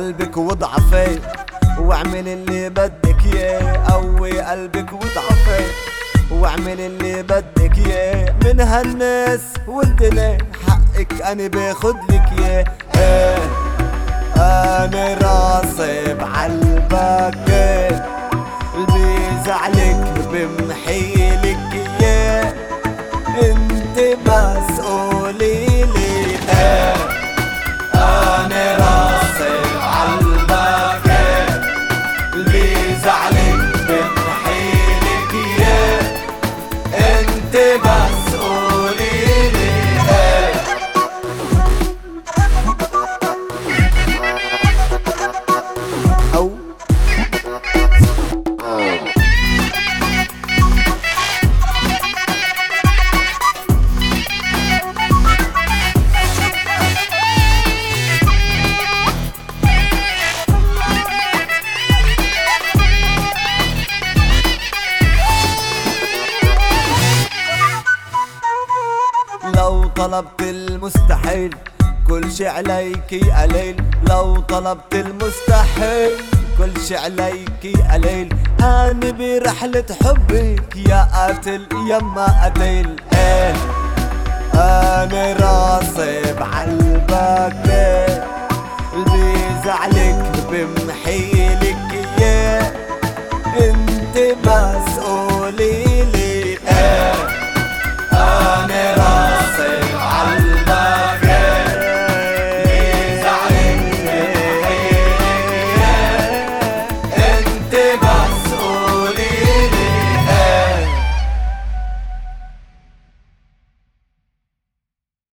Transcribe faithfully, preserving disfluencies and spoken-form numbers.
قلبك وضعفي واعمل اللي بدك ياه، قوي قلبك وضعفي واعمل اللي بدك ياه. من هالناس وانت ليه حقك انا باخدلك ياه. ايه انا راسي بعلبك اللي بيزعلك بمحيلك ياه. انت بس قوليلي ايه انا راسي بعلبك اللي بيزعلك بمحيلك ياه. انت بس قوليلي ايه. او لو طلبت المستحيل كل شي عليكي قليل. لو طلبت المستحيل كل شي عليكي قليل. أنا برحلة حبك يا قاتل يما قتيل. ايه أنا راسي بعلبك اللي بيزعلك بمحيلك ياه. انت بس